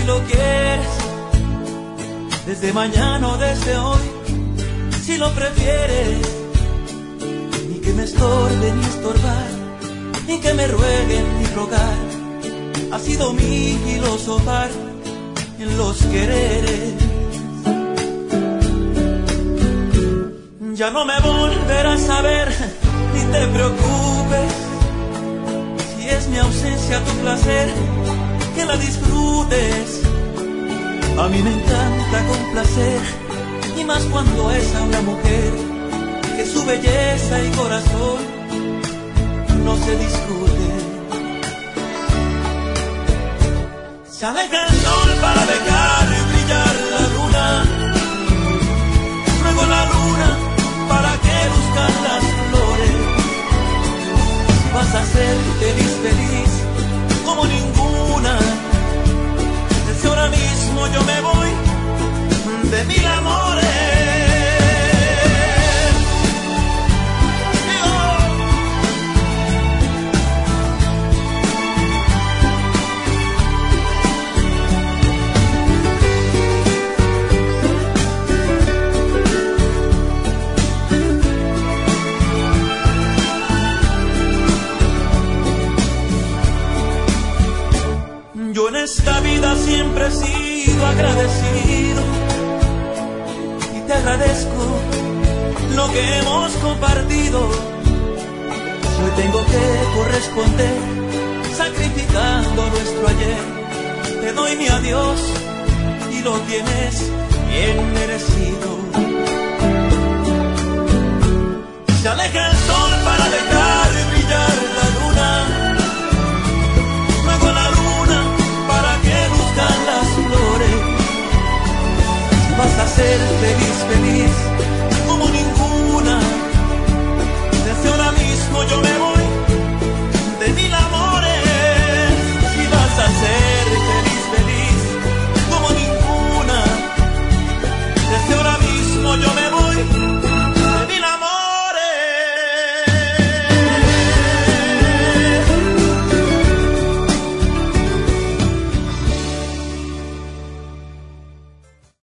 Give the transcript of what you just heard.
lo quieres, desde mañana o desde hoy, si lo prefieres. Ni que me estorbe ni estorbar, ni que me rueguen ni rogar. Ha sido mi filosofar en los quereres. Ya no me volverás a ver, ni te preocupes. Si es mi ausencia tu placer, que la disfrutes. A mí me encanta complacer, y más cuando es a una mujer, que su belleza y corazón no se discute. Se aleja el sol para dejar brillar la luna, luego la luna para que luzcan las flores. Si vas a ser feliz, feliz como ninguna, desde ahora mismo yo me voy de mil amores. Yo en esta vida siempre he sido agradecido y te agradezco lo que hemos compartido. Hoy tengo que corresponder sacrificando nuestro ayer. Te doy mi adiós y lo tienes bien merecido. Se aleja el sol para dejar brillar la luna, luego la luna para que luzcan las flores. Vas a ser feliz, feliz como ninguna, desde ahora mismo yo me